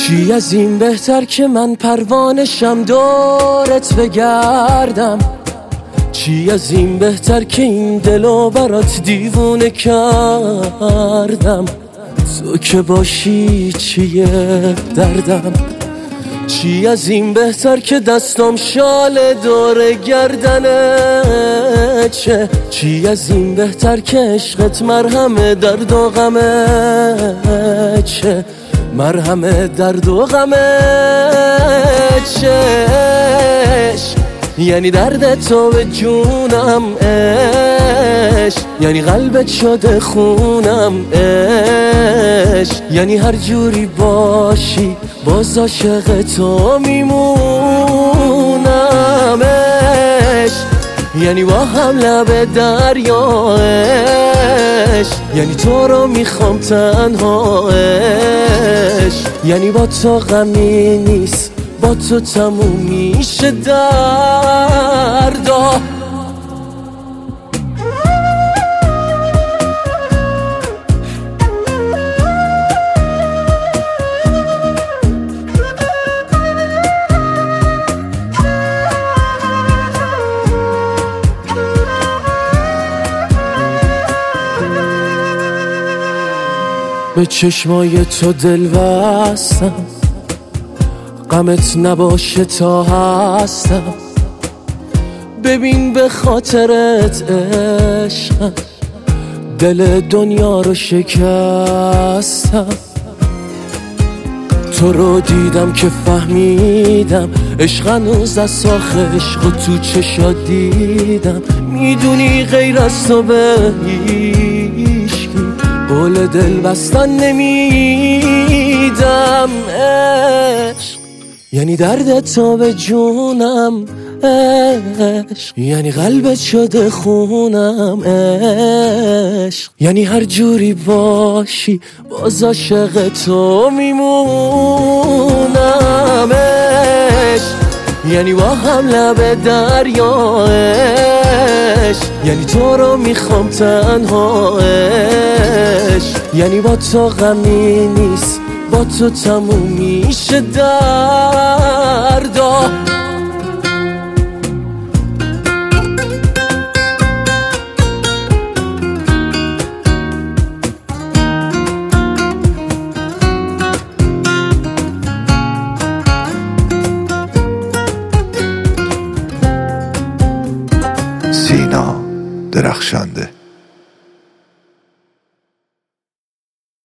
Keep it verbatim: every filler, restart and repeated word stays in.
چی از این بهتر که من پروانشم دورت بگردم؟ چی از این بهتر که این دلو برات دیوونه کردم؟ تو که باشی چیه دردم؟ چی از این بهتر که دستم شال دور گردنه چه؟ چی از این بهتر که عشقت مرهم درد و غمه چه؟ مرهم درد و غمه چش؟ یعنی درد تو به جونم عشق، یعنی قلبت شده خونم عشق، یعنی هر جوری باشی باز عاشق تو میمونم عشق، یعنی با هم لب دریا عشق، یعنی تو رو میخوام تنها عشق، یعنی با تو غمی نیست با تو تموم میشه دردا. به چشمای تو دل بستم، غمت نباشه تا هستم، ببین به خاطرت عشقم دل دنیا رو شکستم. تو رو دیدم که فهمیدم عشق هنوز از ساخ عشق و تو چشات دیدم، میدونی غیر از تو به هیچکی قول دل بستن نمیدم عشق، یعنی درد تو به جونم عشق، یعنی قلبت شده خونم عشق، یعنی هر جوری باشی باز عاشق تو میمونم عشق، یعنی با هم لب دریا عشق، یعنی تو رو میخوام تنها عشق، یعنی با تو غمی نیست با تو تموم میشه دردا. سینا درخشنده.